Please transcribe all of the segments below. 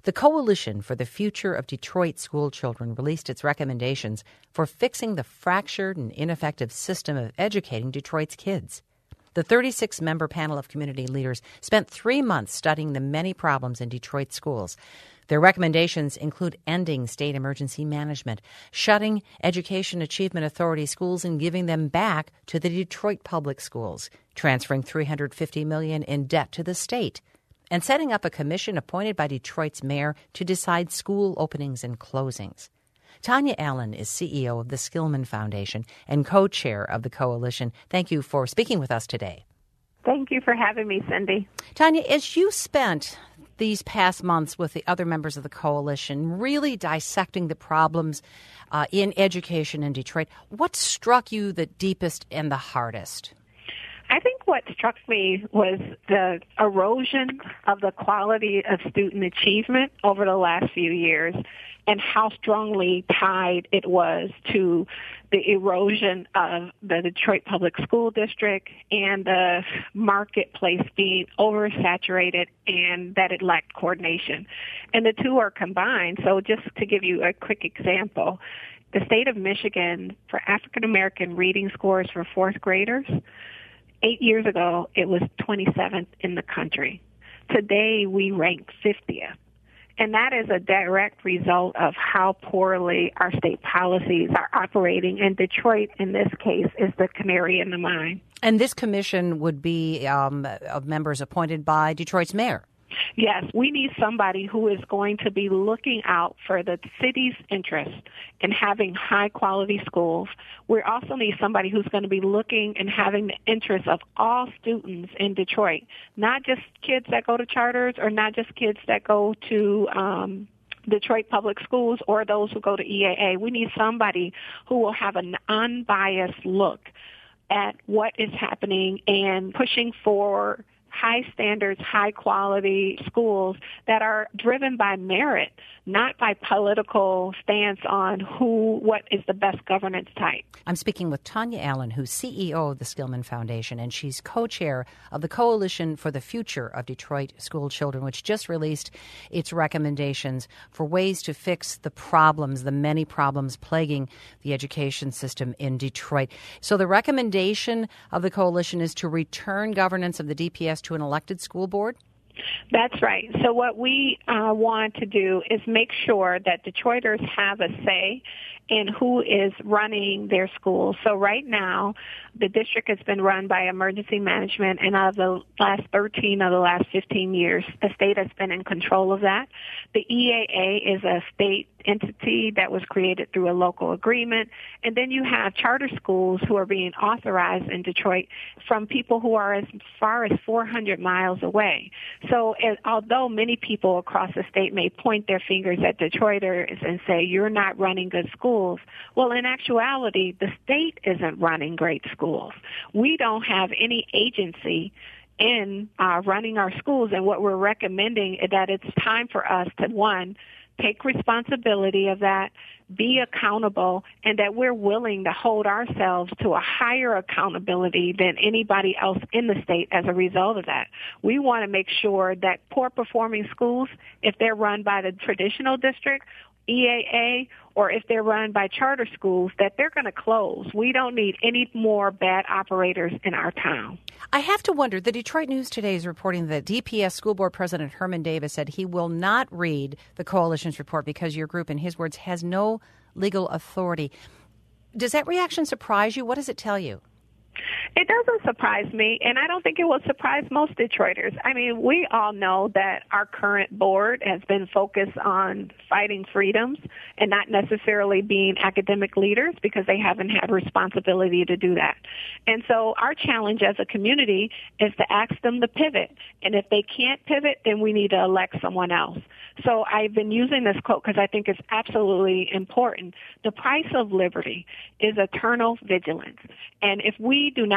The Coalition for the Future of Detroit School Children released its recommendations for fixing the fractured and ineffective system of educating Detroit's kids. The 36-member panel of community leaders spent 3 months studying the many problems in Detroit schools. Their recommendations include ending state emergency management, shutting Education Achievement Authority schools and giving them back to the Detroit public schools, transferring $350 million in debt to the state, and setting up a commission appointed by Detroit's mayor to decide school openings and closings. Tanya Allen is CEO of the Skillman Foundation and co-chair of the coalition. Thank you for speaking with us today. Thank you for having me, Cindy. Tanya, as you spent these past months with the other members of the coalition really dissecting the problems in education in Detroit, what struck you the deepest and the hardest? I think what struck me was the erosion of the quality of student achievement over the last few years and how strongly tied it was to the erosion of the Detroit Public School District and the marketplace being oversaturated and that it lacked coordination. And the two are combined. So just to give you a quick example, the state of Michigan, for African American reading scores for fourth graders, 8 years ago, it was 27th in the country. Today, we rank 50th. And that is a direct result of how poorly our state policies are operating. And Detroit, in this case, is the canary in the mine. And this commission would be of members appointed by Detroit's mayor. Yes, we need somebody who is going to be looking out for the city's interest in having high-quality schools. We also need somebody who's going to be looking and having the interest of all students in Detroit, not just kids that go to charters or not just kids that go to Detroit Public Schools or those who go to EAA. We need somebody who will have an unbiased look at what is happening and pushing for high standards, high quality schools that are driven by merit, not by political stance on what is the best governance type. I'm speaking with Tanya Allen, who's CEO of the Skillman Foundation, and she's co-chair of the Coalition for the Future of Detroit School Children, which just released its recommendations for ways to fix the problems, the many problems plaguing the education system in Detroit. So the recommendation of the coalition is to return governance of the DPS to an elected school board? That's right. So what we want to do is make sure that Detroiters have a say in who is running their schools. So right now, the district has been run by emergency management, and out of the last 13 of the last 15 years, the state has been in control of that. The EAA is a state entity that was created through a local agreement, and then you have charter schools who are being authorized in Detroit from people who are as far as 400 miles away. So although many people across the state may point their fingers at Detroiters and say, you're not running good schools, well, in actuality, the state isn't running great schools. We don't have any agency in running our schools, and what we're recommending is that it's time for us to, one, take responsibility of that, be accountable, and that we're willing to hold ourselves to a higher accountability than anybody else in the state as a result of that. We want to make sure that poor performing schools, if they're run by the traditional district, EAA, or if they're run by charter schools, that they're going to close. We don't need any more bad operators in our town. I have to wonder, the Detroit News today is reporting that DPS School Board President Herman Davis said he will not read the coalition's report because your group, in his words, has no legal authority. Does that reaction surprise you? What does it tell you? It doesn't surprise me, and I don't think it will surprise most Detroiters. I mean, we all know that our current board has been focused on fighting freedoms and not necessarily being academic leaders because they haven't had responsibility to do that. And so our challenge as a community is to ask them to pivot, and if they can't pivot, then we need to elect someone else. So I've been using this quote because I think it's absolutely important. The price of liberty is eternal vigilance, and if we do not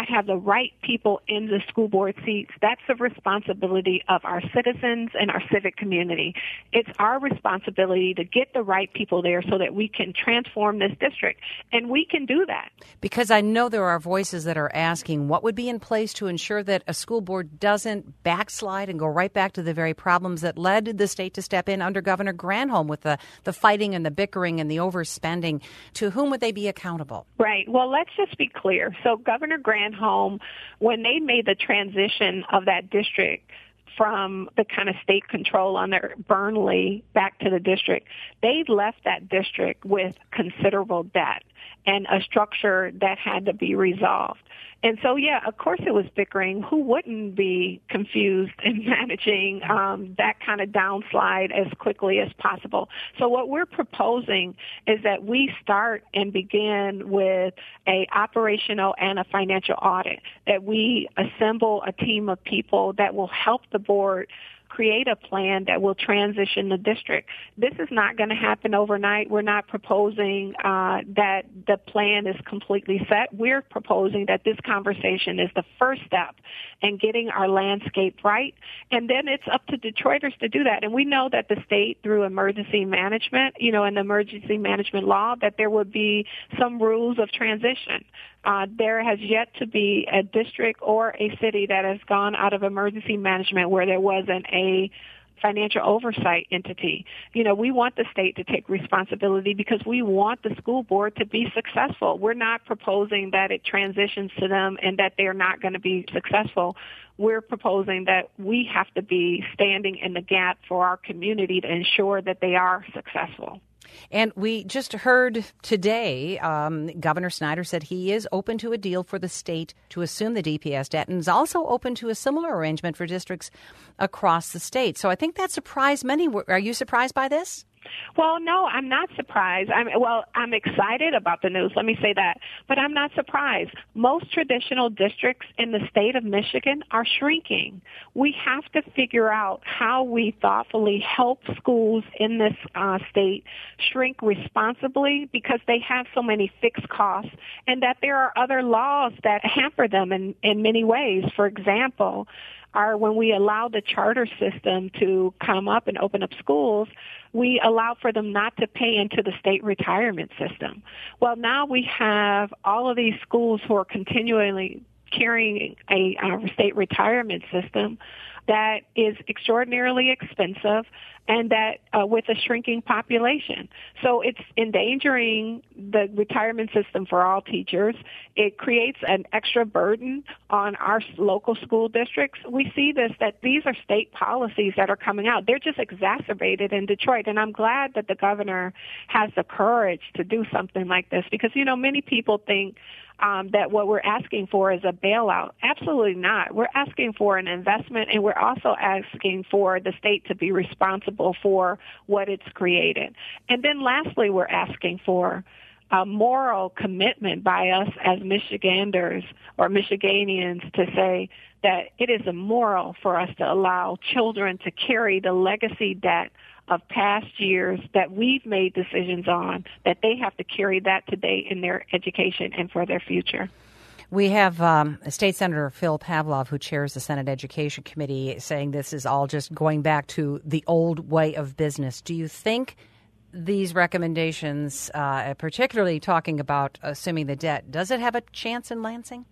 not have the right people in the school board seats, that's the responsibility of our citizens and our civic community. It's our responsibility to get the right people there so that we can transform this district, and we can do that. Because I know there are voices that are asking what would be in place to ensure that a school board doesn't backslide and go right back to the very problems that led the state to step in under Governor Granholm with the fighting and the bickering and the overspending. To whom would they be accountable? Right. Well, let's just be clear. So Governor Granholm, when they made the transition of that district from the kind of state control under Burnley back to the district, they left that district with considerable debt and a structure that had to be resolved. And so, yeah, of course it was bickering. Who wouldn't be confused in managing that kind of downslide as quickly as possible? So what we're proposing is that we start and begin with a operational and a financial audit, that we assemble a team of people that will help the board create a plan that will transition the district. This is not going to happen overnight. We're not proposing that the plan is completely set. We're proposing that this conversation is the first step in getting our landscape right, and then it's up to Detroiters to do that. And we know that the state, through emergency management, in the emergency management law, that there would be some rules of transition. There has yet to be a district or a city that has gone out of emergency management where there wasn't a financial oversight entity. We want the state to take responsibility because we want the school board to be successful. We're not proposing that it transitions to them and that they're not going to be successful. We're proposing that we have to be standing in the gap for our community to ensure that they are successful. And we just heard today, Governor Snyder said he is open to a deal for the state to assume the DPS debt and is also open to a similar arrangement for districts across the state. So I think that surprised many. Are you surprised by this? Well, no, I'm not surprised. I'm excited about the news, let me say that, but I'm not surprised. Most traditional districts in the state of Michigan are shrinking. We have to figure out how we thoughtfully help schools in this state shrink responsibly because they have so many fixed costs and that there are other laws that hamper them in many ways. For example, when we allow the charter system to come up and open up schools, we allow for them not to pay into the state retirement system. Well, now we have all of these schools who are continually carrying a state retirement system that is extraordinarily expensive and that with a shrinking population. So it's endangering the retirement system for all teachers. It creates an extra burden on our local school districts. We see that these are state policies that are coming out. They're just exacerbated in Detroit, and I'm glad that the governor has the courage to do something like this because, many people think that what we're asking for is a bailout. Absolutely not. We're asking for an investment, and we're also asking for the state to be responsible for what it's created. And then lastly, we're asking for a moral commitment by us as Michiganders or Michiganians to say that it is immoral for us to allow children to carry the legacy debt of past years that we've made decisions on, that they have to carry that today in their education and for their future. We have State Senator Phil Pavlov, who chairs the Senate Education Committee, saying this is all just going back to the old way of business. Do you think these recommendations, particularly talking about assuming the debt, does it have a chance in Lansing?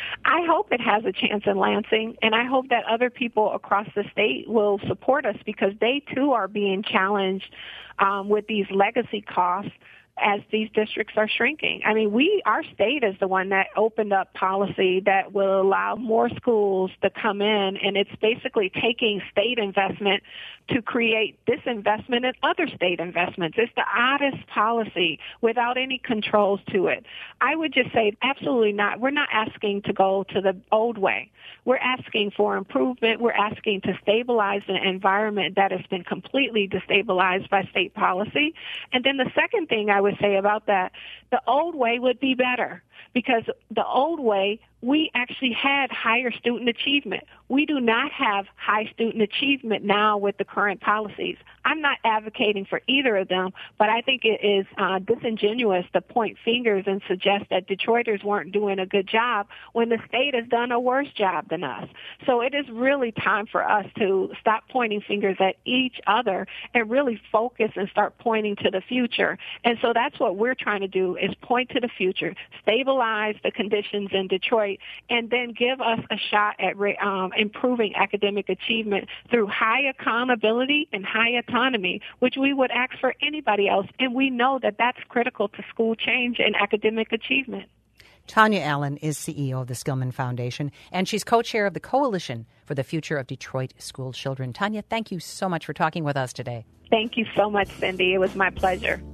I hope it has a chance in Lansing, and I hope that other people across the state will support us because they, too, are being challenged with these legacy costs as these districts are shrinking. I mean, our state is the one that opened up policy that will allow more schools to come in, and it's basically taking state investment to create disinvestment in other state investments. It's the oddest policy without any controls to it. I would just say absolutely not. We're not asking to go to the old way. We're asking for improvement. We're asking to stabilize an environment that has been completely destabilized by state policy. And then the second thing I would say about that, the old way would be better because the old way we actually had higher student achievement. We do not have high student achievement now with the current policies. I'm not advocating for either of them, but I think it is disingenuous to point fingers and suggest that Detroiters weren't doing a good job when the state has done a worse job than us. So it is really time for us to stop pointing fingers at each other and really focus and start pointing to the future. And so that's what we're trying to do, is point to the future, stabilize the conditions in Detroit, and then give us a shot at improving academic achievement through high accountability and high autonomy, which we would ask for anybody else. And we know that that's critical to school change and academic achievement. Tanya Allen is CEO of the Skillman Foundation, and she's co-chair of the Coalition for the Future of Detroit School Children. Tanya, thank you so much for talking with us today. Thank you so much, Cindy. It was my pleasure.